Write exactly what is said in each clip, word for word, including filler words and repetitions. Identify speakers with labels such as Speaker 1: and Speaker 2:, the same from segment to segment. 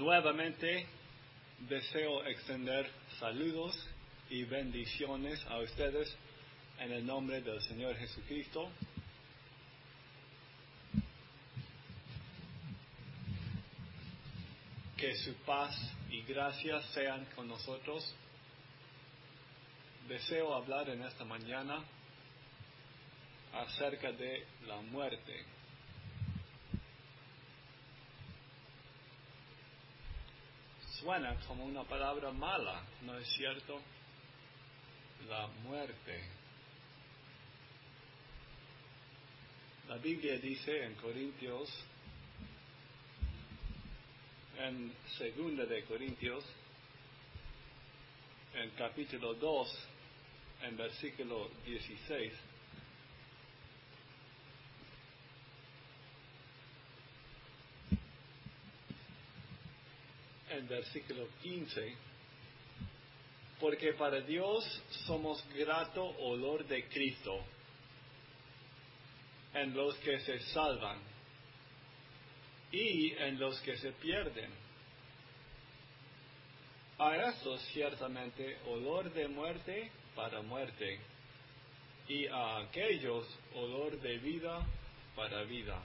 Speaker 1: Nuevamente deseo extender saludos y bendiciones a ustedes en el nombre del Señor Jesucristo. Que su paz y gracia sean con nosotros. Deseo hablar en esta mañana acerca de la muerte. Suena como una palabra mala, ¿no es cierto? La muerte. La Biblia dice en Corintios, en Segunda de Corintios, en capítulo dos, en versículo dieciséis, en versículo quince, porque para Dios somos grato olor de Cristo en los que se salvan y en los que se pierden. A estos ciertamente olor de muerte para muerte, y a aquellos olor de vida para vida.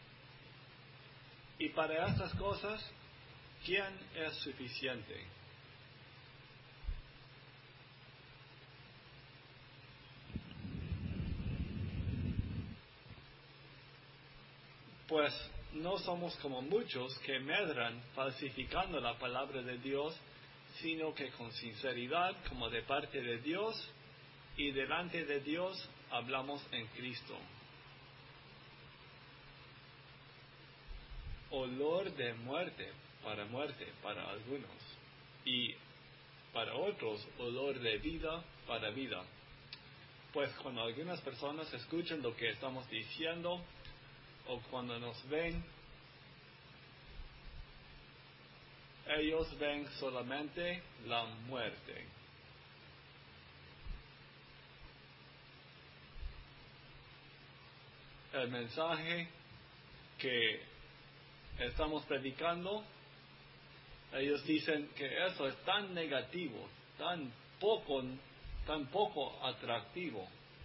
Speaker 1: Y para estas cosas, ¿quién es suficiente? Pues no somos como muchos que medran falsificando la palabra de Dios, sino que con sinceridad, como de parte de Dios, y delante de Dios hablamos en Cristo. Olor de muerte para muerte para algunos, y para otros olor de vida para vida. Pues cuando algunas personas escuchan lo que estamos diciendo, o cuando nos ven, ellos ven solamente la muerte. El mensaje que estamos predicando, ellos dicen que eso es tan negativo, tan poco, tan poco atractivo.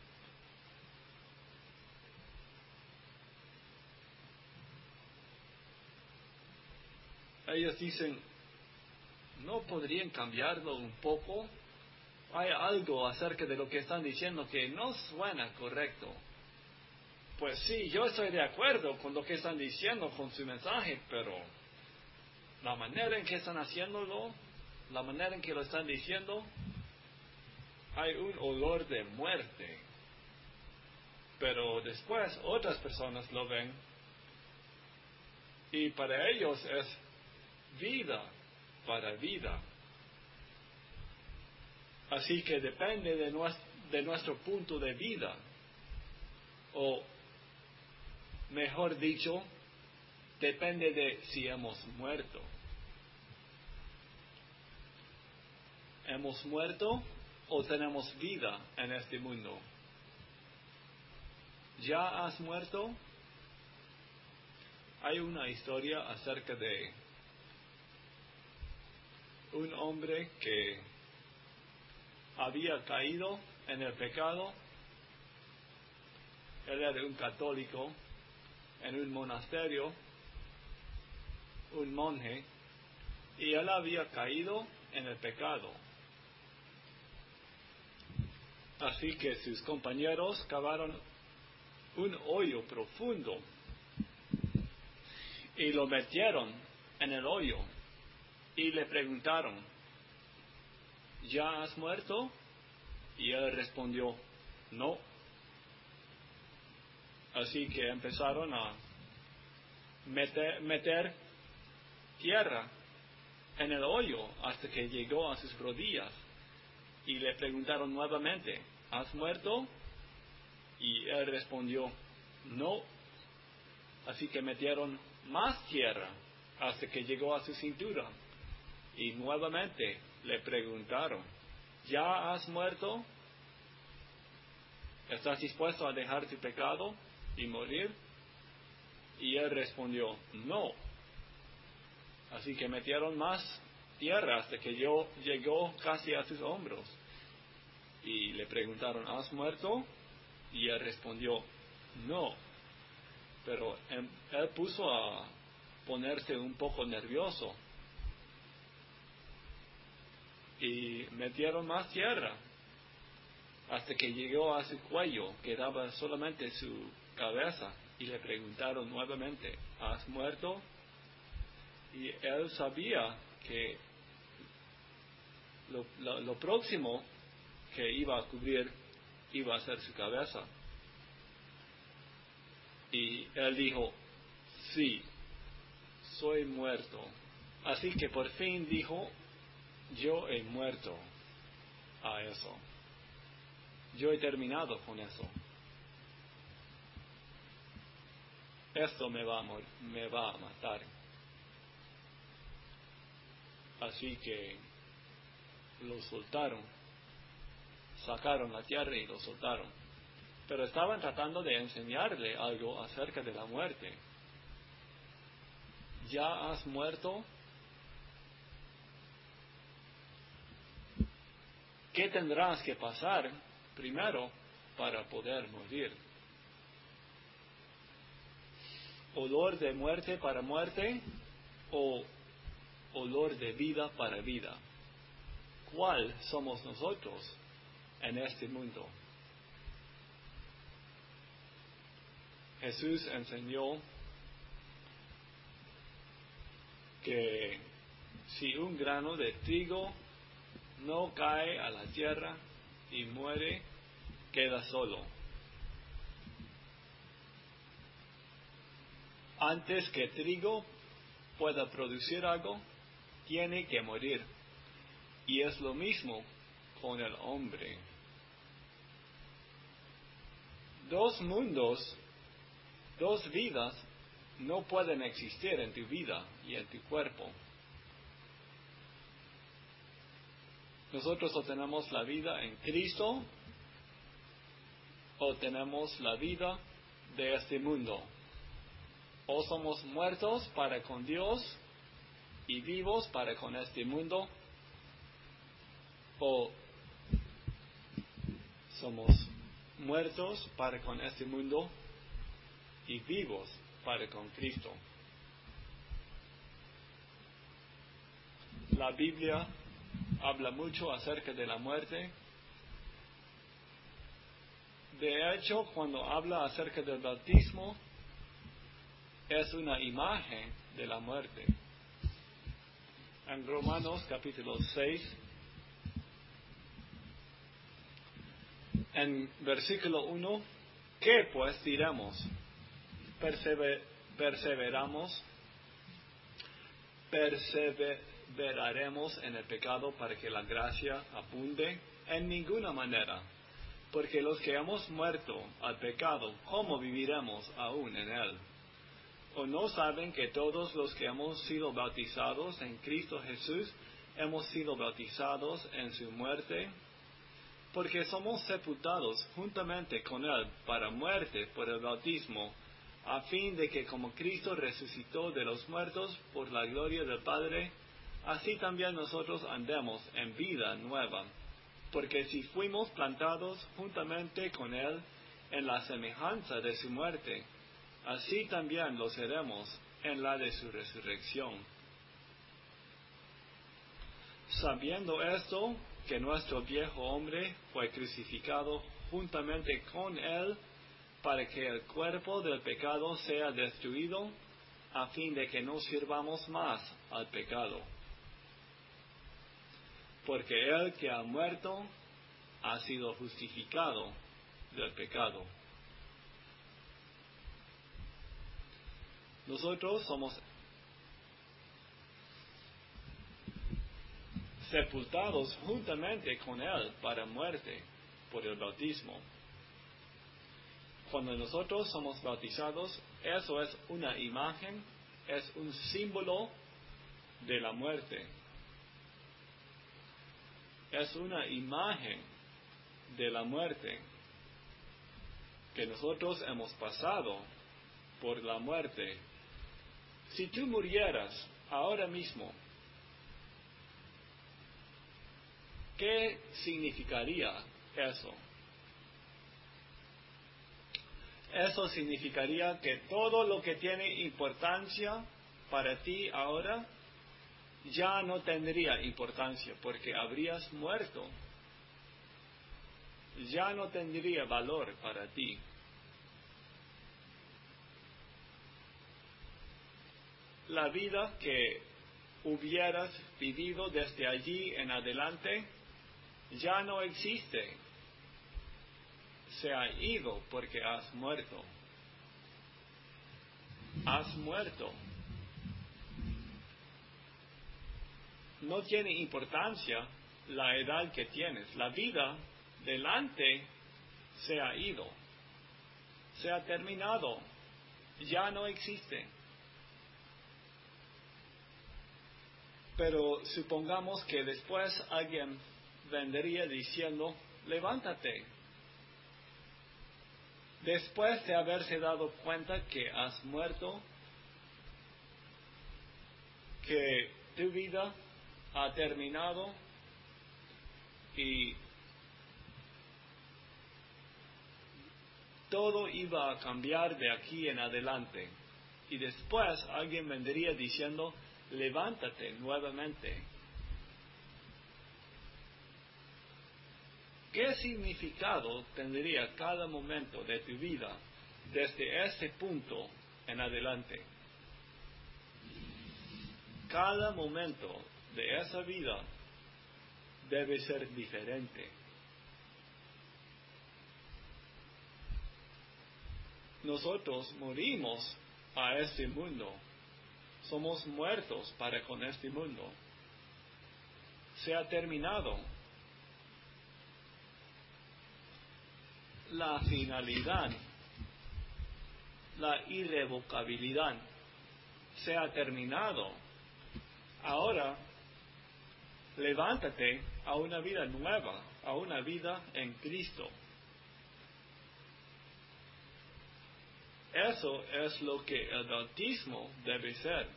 Speaker 1: Ellos dicen, ¿no podrían cambiarlo un poco? Hay algo acerca de lo que están diciendo que no suena correcto. Pues sí, yo estoy de acuerdo con lo que están diciendo, con su mensaje, pero la manera en que están haciéndolo, la manera en que lo están diciendo, hay un olor de muerte. Pero después otras personas lo ven y para ellos es vida para vida. Así que depende de nuestro, de nuestro punto de vida, o mejor dicho, depende de si hemos muerto. ¿Hemos muerto o tenemos vida en este mundo? ¿Ya has muerto? Hay una historia acerca de un hombre que había caído en el pecado. Él era un católico en un monasterio, un monje, y él había caído en el pecado. Así que sus compañeros cavaron un hoyo profundo y lo metieron en el hoyo y le preguntaron, ¿ya has muerto? Y él respondió, no. Así que empezaron a meter, meter tierra en el hoyo hasta que llegó a sus rodillas. Y le preguntaron nuevamente, ¿has muerto? Y él respondió, no. Así que metieron más tierra hasta que llegó a su cintura. Y nuevamente le preguntaron, ¿ya has muerto? ¿Estás dispuesto a dejar tu pecado y morir? Y él respondió, no. Así que metieron más tierra hasta que yo llegó casi a sus hombros. Y le preguntaron, ¿has muerto? Y él respondió, no. Pero él, él puso a ponerse un poco nervioso. Y metieron más tierra hasta que llegó a su cuello, quedaba solamente su cabeza. Y le preguntaron nuevamente, ¿has muerto? Y él sabía que lo, lo, lo próximo que iba a cubrir iba a ser su cabeza. Y él dijo, sí, soy muerto. Así que por fin dijo, yo he muerto a eso. Yo he terminado con eso. Esto me va a mor- me va a matar. Así que lo soltaron. Sacaron la tierra y lo soltaron. Pero estaban tratando de enseñarle algo acerca de la muerte. ¿Ya has muerto? ¿Qué tendrás que pasar primero para poder morir? ¿Olor de muerte para muerte o olor de vida para vida? ¿Cuál somos nosotros en este mundo? Jesús enseñó que si un grano de trigo no cae a la tierra y muere, queda solo. Antes que trigo pueda producir algo, tiene que morir. Y es lo mismo con el hombre. Dos mundos, dos vidas no pueden existir en tu vida y en tu cuerpo. Nosotros o tenemos la vida en Cristo o tenemos la vida de este mundo. O somos muertos para con Dios y vivos para con este mundo, o somos muertos para con este mundo y vivos para con Cristo. La Biblia habla mucho acerca de la muerte. De hecho, cuando habla acerca del bautismo, es una imagen de la muerte. En Romanos capítulo seis, en versículo uno, ¿qué pues diremos? Persever, perseveramos, perseveraremos en el pecado para que la gracia abunde. En ninguna manera, porque los que hemos muerto al pecado, ¿cómo viviremos aún en él? ¿O no saben que todos los que hemos sido bautizados en Cristo Jesús, hemos sido bautizados en su muerte? Porque somos sepultados juntamente con él para muerte por el bautismo, a fin de que como Cristo resucitó de los muertos por la gloria del Padre, así también nosotros andemos en vida nueva. Porque si fuimos plantados juntamente con él en la semejanza de su muerte, así también lo seremos en la de su resurrección. Sabiendo esto, que nuestro viejo hombre fue crucificado juntamente con él, para que el cuerpo del pecado sea destruido, a fin de que no sirvamos más al pecado. Porque el que ha muerto ha sido justificado del pecado. Nosotros somos sepultados juntamente con él para muerte por el bautismo. Cuando nosotros somos bautizados, eso es una imagen, es un símbolo de la muerte. Es una imagen de la muerte, que nosotros hemos pasado por la muerte Si tú murieras ahora mismo, ¿qué significaría eso? Eso significaría que todo lo que tiene importancia para ti ahora ya no tendría importancia porque habrías muerto. Ya no tendría valor para ti. La vida que hubieras vivido desde allí en adelante ya no existe. Se ha ido porque has muerto. Has muerto. No tiene importancia la edad que tienes. La vida delante se ha ido. Se ha terminado. Ya no existe. Pero supongamos que después alguien vendría diciendo, levántate. Después de haberse dado cuenta que has muerto, que tu vida ha terminado y todo iba a cambiar de aquí en adelante. Y después alguien vendría diciendo, levántate nuevamente. ¿Qué significado tendría cada momento de tu vida desde ese punto en adelante? Cada momento de esa vida debe ser diferente. Nosotros morimos a este mundo. Somos muertos para con este mundo. Se ha terminado. La finalidad, la irrevocabilidad, se ha terminado. Ahora, levántate a una vida nueva, a una vida en Cristo. Eso es lo que el bautismo debe ser.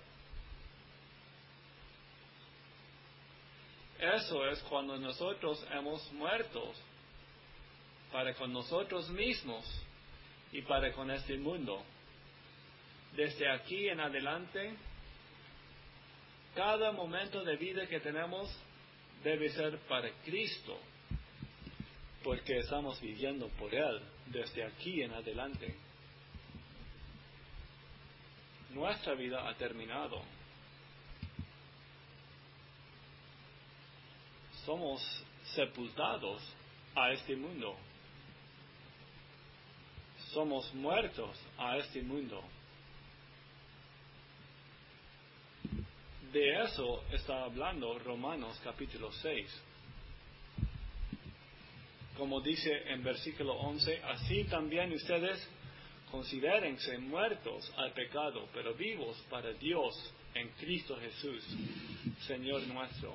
Speaker 1: Eso es cuando nosotros hemos muerto para con nosotros mismos y para con este mundo. Desde aquí en adelante, cada momento de vida que tenemos debe ser para Cristo, porque estamos viviendo por Él desde aquí en adelante. Nuestra vida ha terminado. Somos sepultados a este mundo. Somos muertos a este mundo. De eso está hablando Romanos capítulo seis. Como dice en versículo once, así también ustedes considérense muertos al pecado, pero vivos para Dios en Cristo Jesús, Señor nuestro.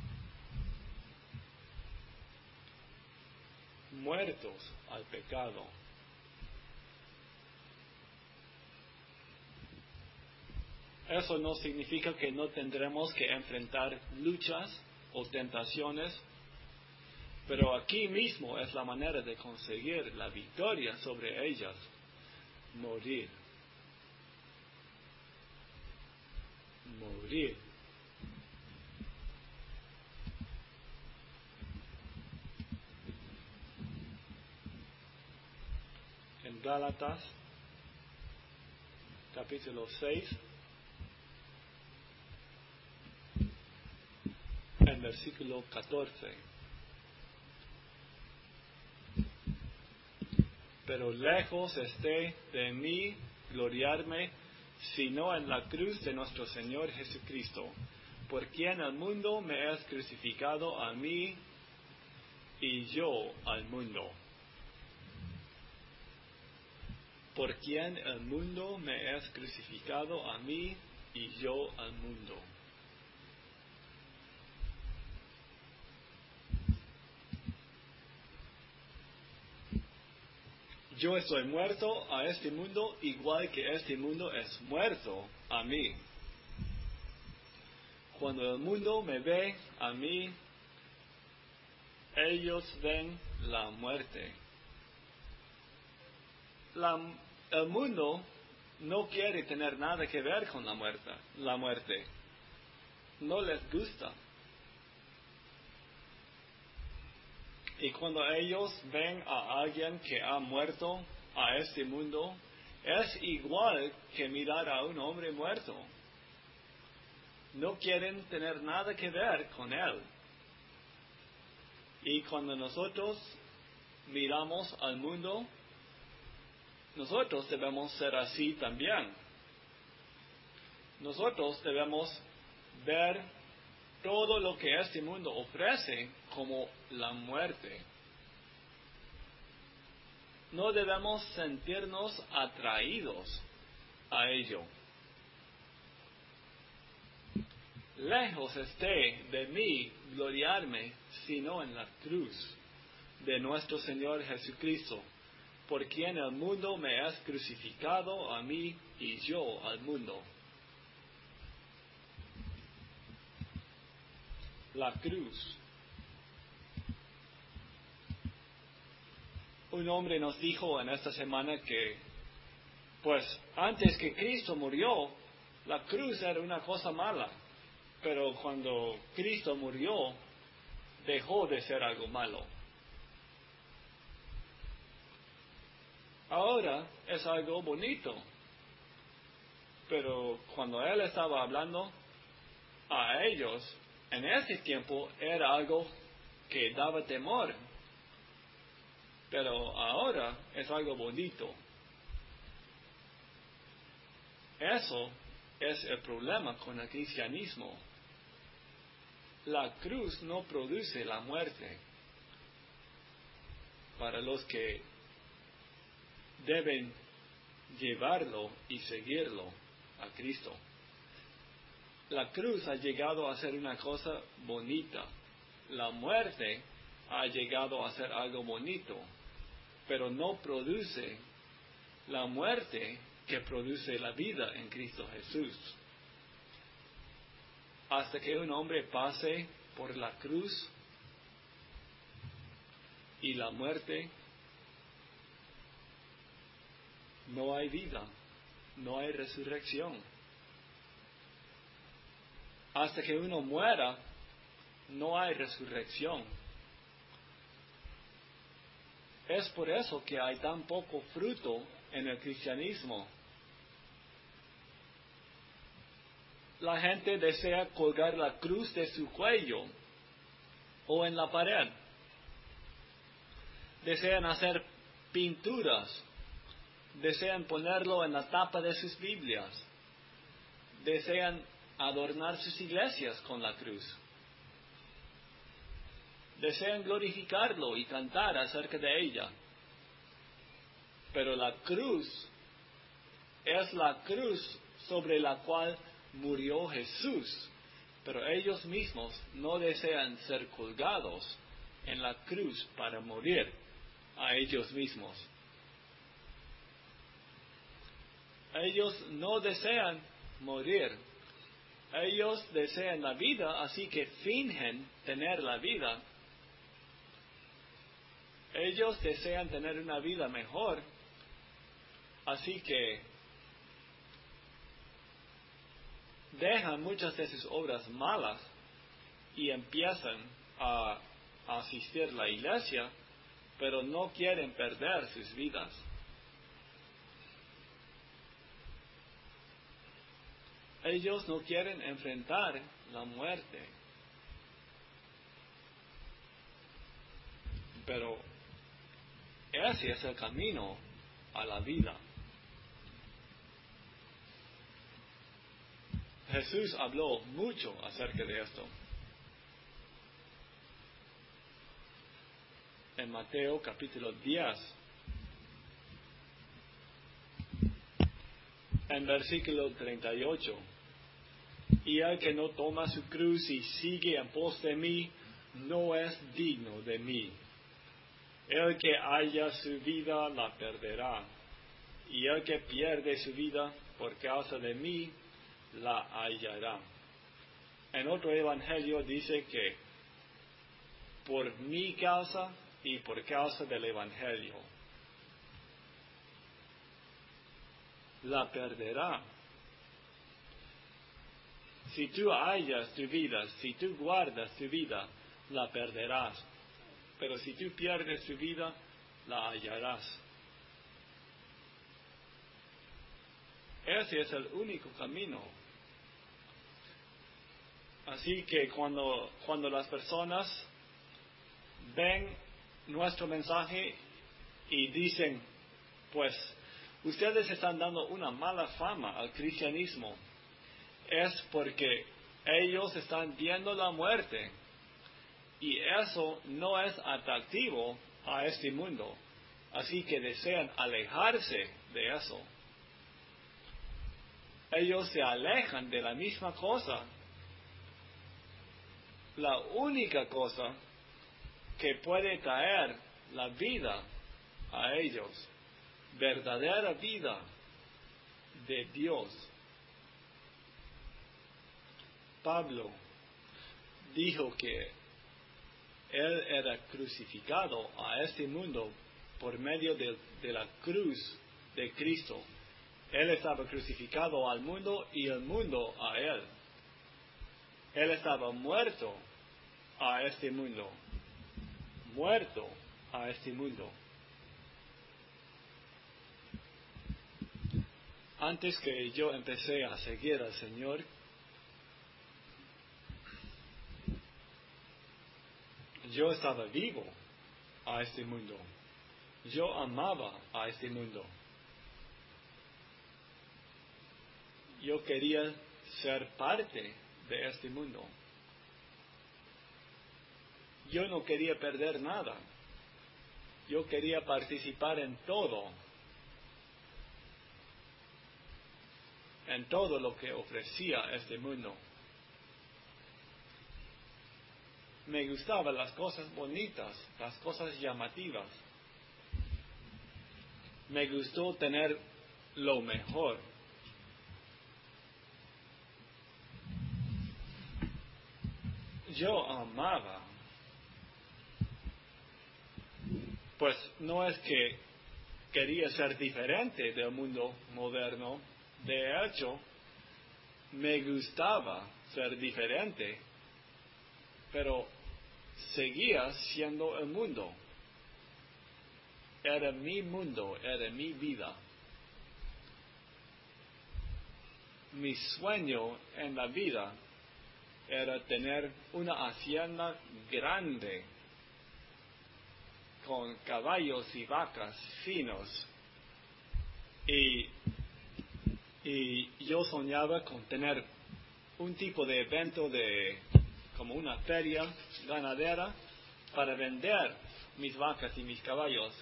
Speaker 1: Muertos al pecado. Eso no significa que no tendremos que enfrentar luchas o tentaciones, pero aquí mismo es la manera de conseguir la victoria sobre ellas. Morir. Morir. En Gálatas, capítulo seis, en versículo catorce. Pero lejos esté de mí gloriarme, sino en la cruz de nuestro Señor Jesucristo, por quien el mundo me es crucificado a mí y yo al mundo. Por quien el mundo me es crucificado a mí y yo al mundo. yo estoy muerto a este mundo igual que este mundo es muerto a mí. Cuando el mundo me ve a mí, ellos ven la muerte. La, el mundo no quiere tener nada que ver con la muerte, la muerte. No les gusta. Y cuando ellos ven a alguien que ha muerto a este mundo, es igual que mirar a un hombre muerto. No quieren tener nada que ver con él. Y cuando nosotros miramos al mundo, nosotros debemos ser así también. Nosotros debemos ver todo lo que este mundo ofrece como la muerte. No debemos sentirnos atraídos a ello. Lejos esté de mí gloriarme, sino en la cruz de nuestro Señor Jesucristo, por quien el mundo me has crucificado a mí y yo al mundo. La cruz. Un hombre nos dijo en esta semana que, pues, antes que Cristo murió, la cruz era una cosa mala, pero cuando Cristo murió, dejó de ser algo malo. Ahora es algo bonito, pero cuando Él estaba hablando a ellos, en ese tiempo era algo que daba temor, pero ahora es algo bonito. Eso es el problema con el cristianismo. La cruz no produce la muerte para los que deben llevarlo y seguirlo a Cristo. La cruz ha llegado a ser una cosa bonita. La muerte ha llegado a ser algo bonito, pero no produce la muerte que produce la vida en Cristo Jesús. Hasta que un hombre pase por la cruz y la muerte, no hay vida, no hay resurrección. Hasta que uno muera, no hay resurrección. Es por eso que hay tan poco fruto en el cristianismo. La gente desea colgar la cruz de su cuello o en la pared. Desean hacer pinturas. Desean ponerlo en la tapa de sus Biblias. Desean adornar sus iglesias con la cruz. Desean glorificarlo y cantar acerca de ella. Pero la cruz es la cruz sobre la cual murió Jesús. Pero ellos mismos no desean ser colgados en la cruz para morir a ellos mismos. Ellos no desean morir. Ellos desean la vida, así que fingen tener la vida. Ellos desean tener una vida mejor, así que dejan muchas de sus obras malas y empiezan a, a asistir a la iglesia, pero no quieren perder sus vidas. Ellos no quieren enfrentar la muerte. Pero ese es el camino a la vida. Jesús habló mucho acerca de esto. En Mateo capítulo diez, en versículo treinta y ocho. Y el que no toma su cruz y sigue en pos de mí, no es digno de mí. El que haya su vida la perderá, y el que pierde su vida por causa de mí la hallará. En otro evangelio dice que por mi causa y por causa del evangelio la perderá. Si tú hallas tu vida, si tú guardas tu vida, la perderás. Pero si tú pierdes tu vida, la hallarás. Ese es el único camino. Así que cuando, cuando las personas ven nuestro mensaje y dicen, pues, ustedes están dando una mala fama al cristianismo, es porque ellos están viendo la muerte. Y eso no es atractivo a este mundo. Así que desean alejarse de eso. Ellos se alejan de la misma cosa. La única cosa que puede traer la vida a ellos, verdadera vida de Dios. Pablo dijo que Él era crucificado a este mundo por medio de, de la cruz de Cristo. Él estaba crucificado al mundo y el mundo a Él. Él estaba muerto a este mundo. Muerto a este mundo. Antes que yo empecé a seguir al Señor, yo estaba vivo a este mundo. Yo amaba a este mundo. Yo quería ser parte de este mundo. Yo no quería perder nada. Yo quería participar en todo. En todo lo que ofrecía este mundo. Me gustaban las cosas bonitas, las cosas llamativas. Me gustó tener lo mejor. Yo amaba. Pues no es que quería ser diferente del mundo moderno. De hecho, me gustaba ser diferente. Pero seguía siendo el mundo. Era mi mundo, era mi vida. Mi sueño en la vida era tener una hacienda grande con caballos y vacas finos. Y, y yo soñaba con tener un tipo de evento de como una feria ganadera para vender mis vacas y mis caballos.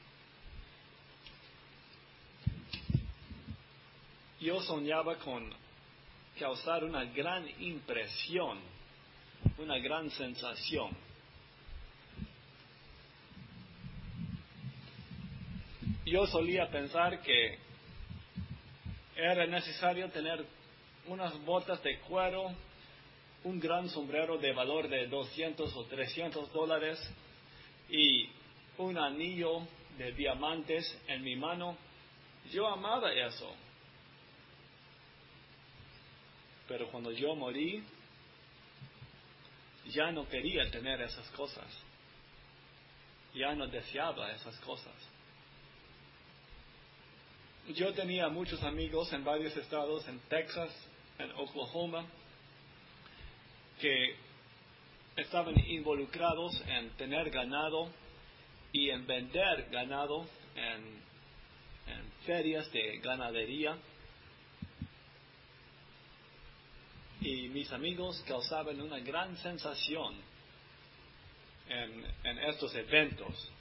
Speaker 1: Yo soñaba con causar una gran impresión, una gran sensación. Yo solía pensar que era necesario tener unas botas de cuero, un gran sombrero de valor de doscientos o trescientos dólares y un anillo de diamantes en mi mano. Yo amaba eso. Pero cuando yo morí, ya no quería tener esas cosas. Ya no deseaba esas cosas. Yo tenía muchos amigos en varios estados, en Texas, en Oklahoma, que estaban involucrados en tener ganado y en vender ganado en, en ferias de ganadería. Y mis amigos causaban una gran sensación en, en estos eventos.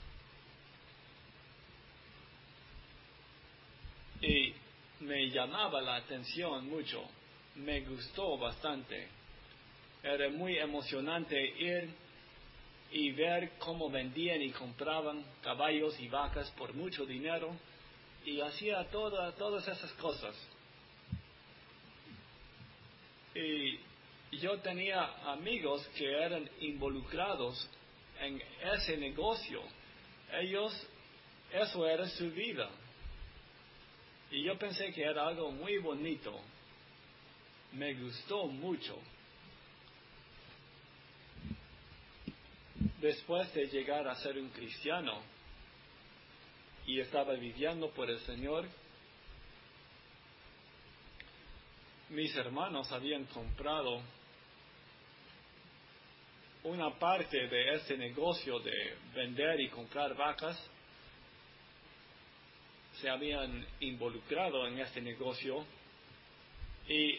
Speaker 1: Y me llamaba la atención mucho, me gustó bastante. Era muy emocionante ir y ver cómo vendían y compraban caballos y vacas por mucho dinero, y hacía toda, todas esas cosas. Y yo tenía amigos que eran involucrados en ese negocio. Ellos, eso era su vida. Y yo pensé que era algo muy bonito. Me gustó mucho. Después de llegar a ser un cristiano y estaba viviendo por el Señor, mis hermanos habían comprado una parte de este negocio de vender y comprar vacas. Se habían involucrado en este negocio, y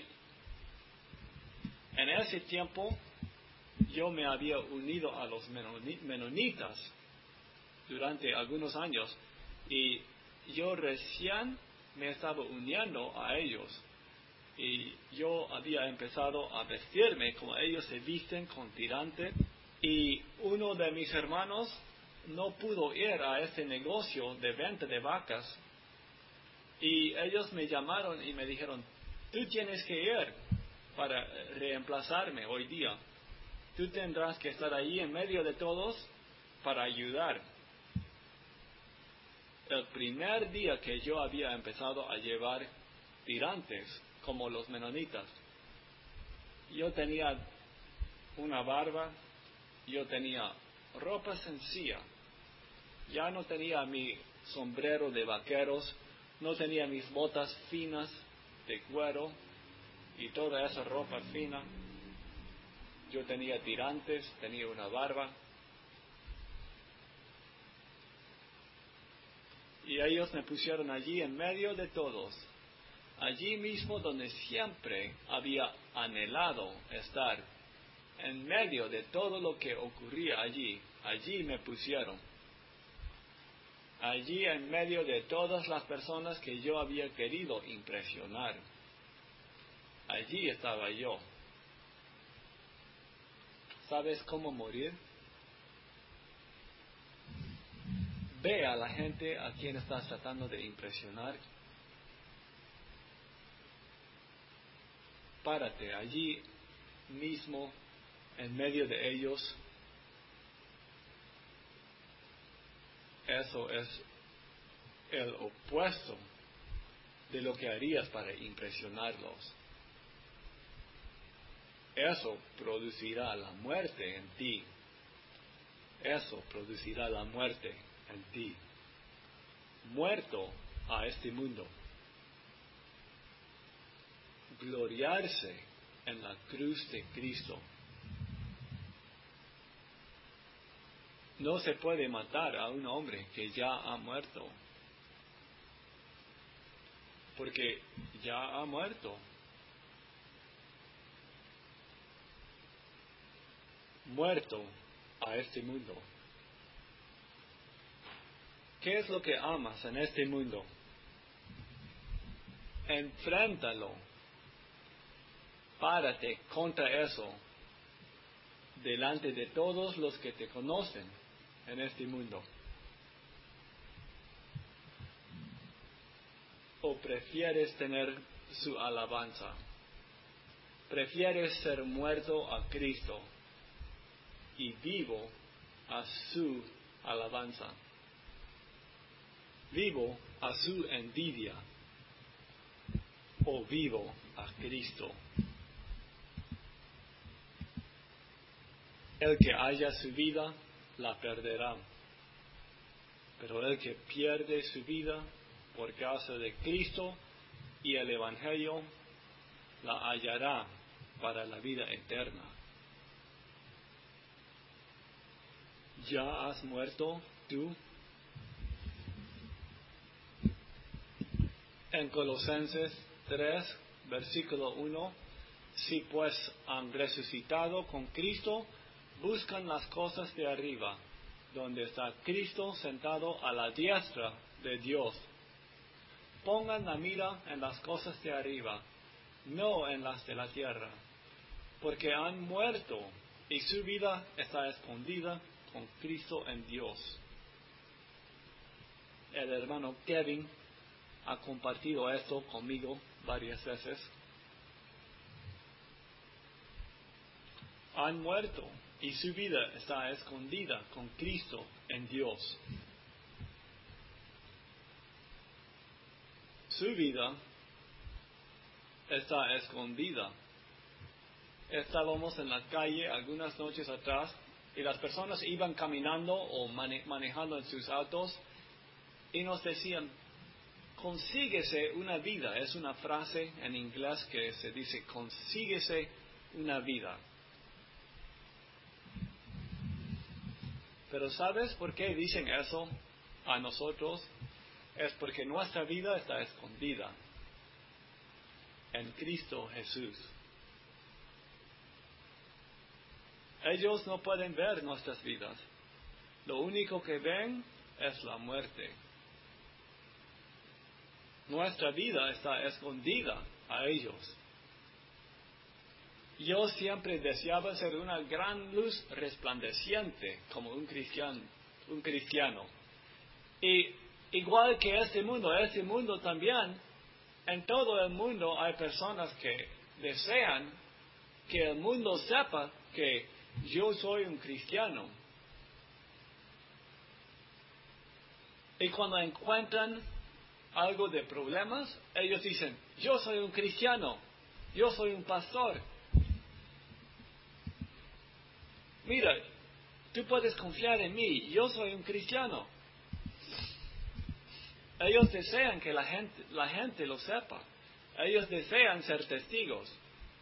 Speaker 1: en ese tiempo yo me había unido a los menonitas durante algunos años, y yo recién me estaba uniendo a ellos, y yo había empezado a vestirme como ellos se visten, con tirante, y uno de mis hermanos no pudo ir a este negocio de venta de vacas, y ellos me llamaron y me dijeron: tú tienes que ir para reemplazarme hoy día. Tú tendrás que estar ahí en medio de todos para ayudar. El primer día que yo había empezado a llevar tirantes, como los menonitas, yo tenía una barba, yo tenía ropa sencilla, ya no tenía mi sombrero de vaqueros, no tenía mis botas finas de cuero y toda esa ropa fina. Yo tenía tirantes, tenía una barba. Y ellos me pusieron allí en medio de todos, allí mismo donde siempre había anhelado estar, en medio de todo lo que ocurría allí. Allí me pusieron. Allí en medio de todas las personas que yo había querido impresionar. Allí estaba yo. ¿Sabes cómo morir? Ve a la gente a quien estás tratando de impresionar. Párate allí mismo, en medio de ellos. Eso es el opuesto de lo que harías para impresionarlos. Eso producirá la muerte en ti. Eso producirá la muerte en ti. Muerto a este mundo. Gloriarse en la cruz de Cristo. No se puede matar a un hombre que ya ha muerto, porque ya ha muerto. Muerto a este mundo. ¿Qué es lo que amas en este mundo? Enfréntalo. Párate contra eso delante de todos los que te conocen en este mundo. ¿O prefieres tener su alabanza? ¿Prefieres ser muerto a Cristo y vivo a su alabanza? ¿Vivo a su envidia o vivo a Cristo? El que haya su vida, la perderá. Pero el que pierde su vida por causa de Cristo y el Evangelio, la hallará para la vida eterna. ¿Ya has muerto tú? En Colosenses tres, versículo uno, si pues han resucitado con Cristo, buscan las cosas de arriba, donde está Cristo sentado a la diestra de Dios. Pongan la mira en las cosas de arriba, no en las de la tierra, porque han muerto y su vida está escondida con Cristo en Dios. El hermano Kevin ha compartido esto conmigo varias veces. Han muerto y su vida está escondida con Cristo en Dios. Su vida está escondida. Estábamos en la calle algunas noches atrás y las personas iban caminando o mane- manejando en sus autos y nos decían, consíguese una vida. Es una frase en inglés que se dice, consíguese una vida. Pero ¿sabes por qué dicen eso a nosotros? Es porque nuestra vida está escondida en Cristo Jesús. Ellos no pueden ver nuestras vidas. Lo único que ven es la muerte. Nuestra vida está escondida a ellos. Yo siempre deseaba ser una gran luz resplandeciente como un cristiano, un cristiano. Y igual que este mundo, este mundo también, en todo el mundo hay personas que desean que el mundo sepa que yo soy un cristiano. Y cuando encuentran algo de problemas, ellos dicen, yo soy un cristiano, yo soy un pastor. Mira, tú puedes confiar en mí, yo soy un cristiano. Ellos desean que la gente, la gente lo sepa. Ellos desean ser testigos.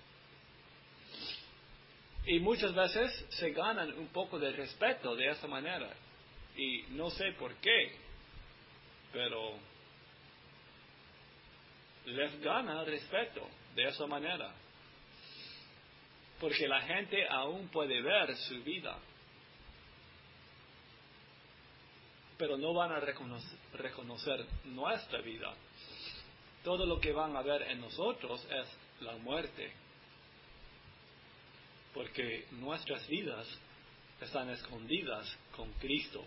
Speaker 1: Y muchas veces se ganan un poco de respeto de esa manera. Y no sé por qué, pero les gana respeto de esa manera. Porque la gente aún puede ver su vida. Pero no van a reconocer, reconocer nuestra vida. Todo lo que van a ver en nosotros es la muerte. Porque nuestras vidas están escondidas con Cristo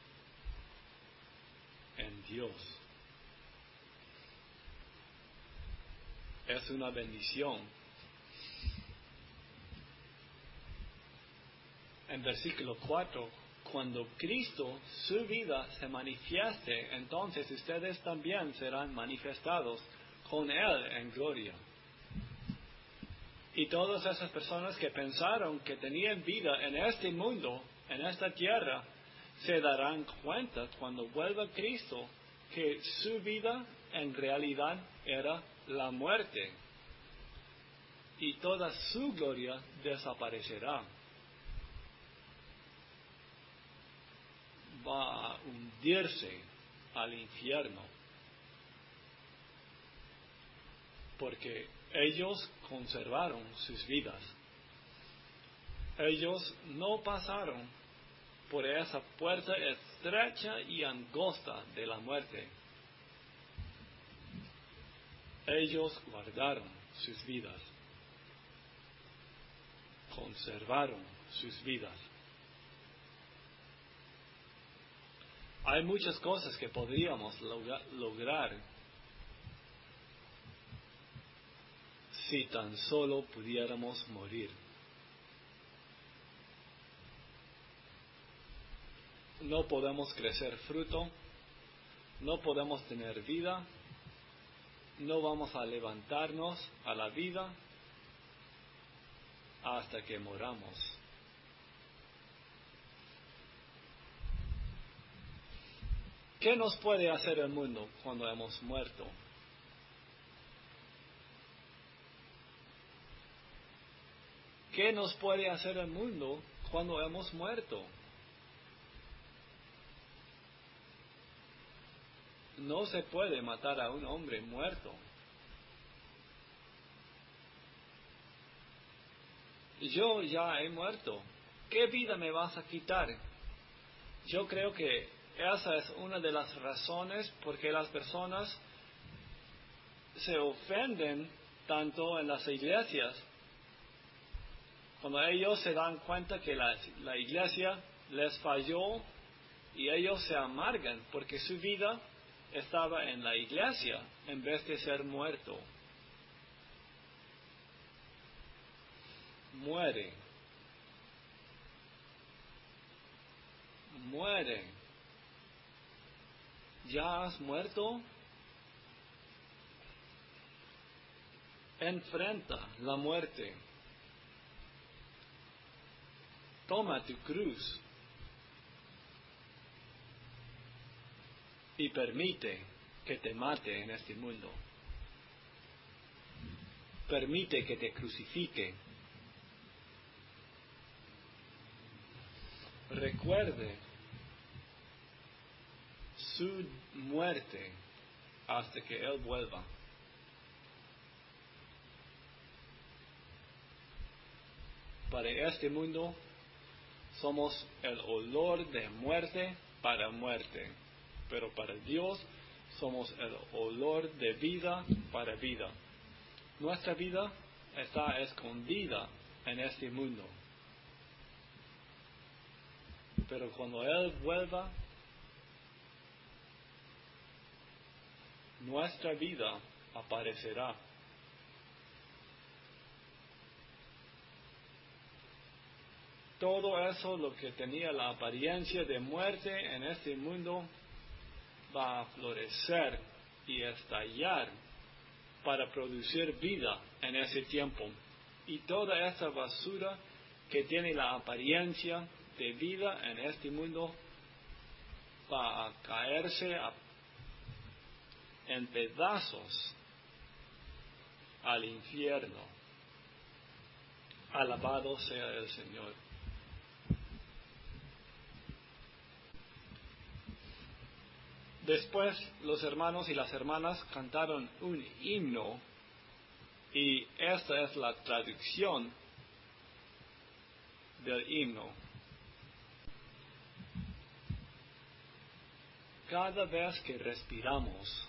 Speaker 1: en Dios. Es una bendición. En versículo cuatro, cuando Cristo, su vida, se manifieste, entonces ustedes también serán manifestados con Él en gloria. Y todas esas personas que pensaron que tenían vida en este mundo, en esta tierra, se darán cuenta cuando vuelva Cristo que su vida en realidad era la muerte. Y toda su gloria desaparecerá. Va a hundirse al infierno. Porque ellos conservaron sus vidas. Ellos no pasaron por esa puerta estrecha y angosta de la muerte. Ellos guardaron sus vidas. Conservaron sus vidas. Hay muchas cosas que podríamos logra- lograr si tan solo pudiéramos morir. No podemos crecer fruto, no podemos tener vida, no vamos a levantarnos a la vida hasta que moramos. ¿Qué nos puede hacer el mundo cuando hemos muerto? ¿Qué nos puede hacer el mundo cuando hemos muerto? No se puede matar a un hombre muerto. Yo ya he muerto. ¿Qué vida me vas a quitar? Yo creo que esa es una de las razones por qué las personas se ofenden tanto en las iglesias. Cuando ellos se dan cuenta que la, la iglesia les falló y ellos se amargan porque su vida estaba en la iglesia en vez de ser muerto. Muere. Muere. ¿Ya has muerto? Enfrenta la muerte. Toma tu cruz y permite que te mate en este mundo. Permite que te crucifique. Recuerde su muerte hasta que Él vuelva. Para este mundo somos el olor de muerte para muerte, pero para Dios somos el olor de vida para vida. Nuestra vida está escondida en este mundo, pero cuando Él vuelva, nuestra vida aparecerá. Todo eso, lo que tenía la apariencia de muerte en este mundo, va a florecer y estallar para producir vida en ese tiempo. Y toda esa basura que tiene la apariencia de vida en este mundo va a caerse a, en pedazos al infierno. Alabado sea el Señor. Después los hermanos y las hermanas cantaron un himno, y esta es la traducción del himno. Cada vez que respiramos,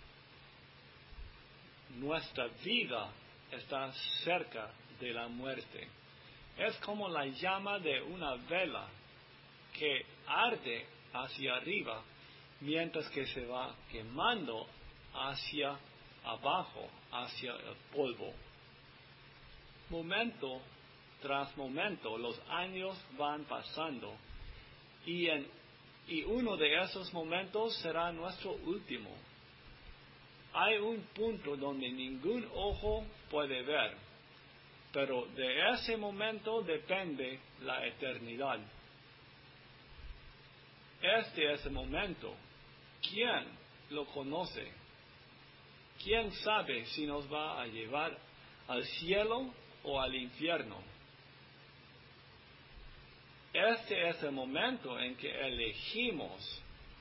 Speaker 1: nuestra vida está cerca de la muerte. Es como la llama de una vela que arde hacia arriba, mientras que se va quemando hacia abajo, hacia el polvo. Momento tras momento, los años van pasando, y, en, y uno de esos momentos será nuestro último. Hay un punto donde ningún ojo puede ver, pero de ese momento depende la eternidad. Este es el momento. ¿Quién lo conoce? ¿Quién sabe si nos va a llevar al cielo o al infierno? Este es el momento en que elegimos,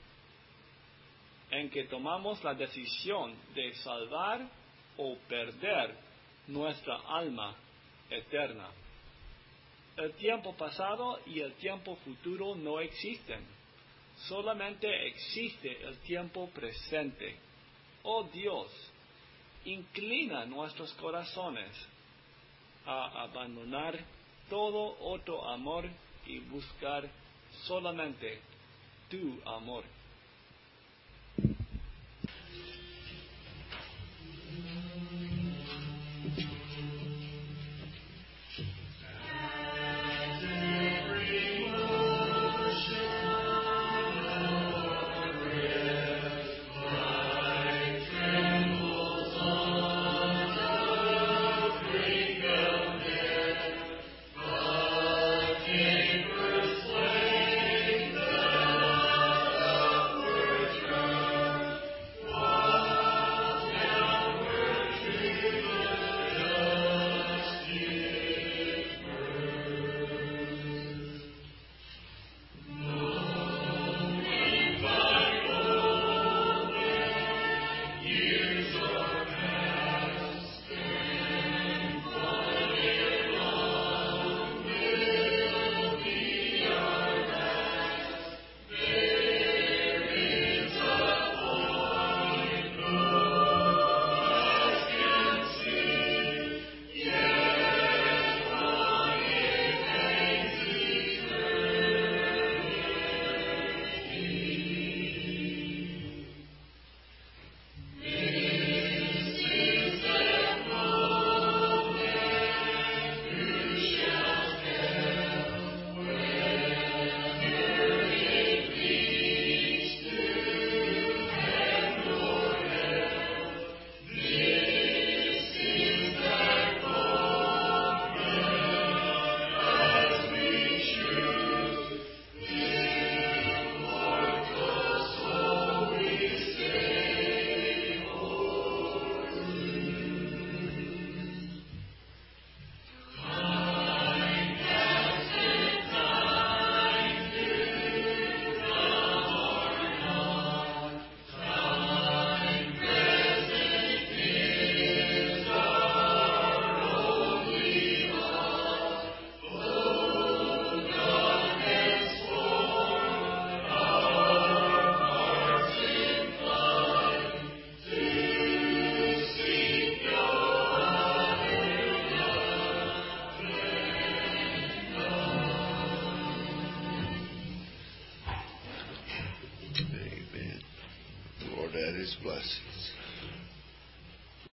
Speaker 1: en que tomamos la decisión de salvar o perder nuestra alma eterna. El tiempo pasado y el tiempo futuro no existen. Solamente existe el tiempo presente. Oh Dios, inclina nuestros corazones a abandonar todo otro amor y buscar solamente tu amor.
Speaker 2: spread his blessings.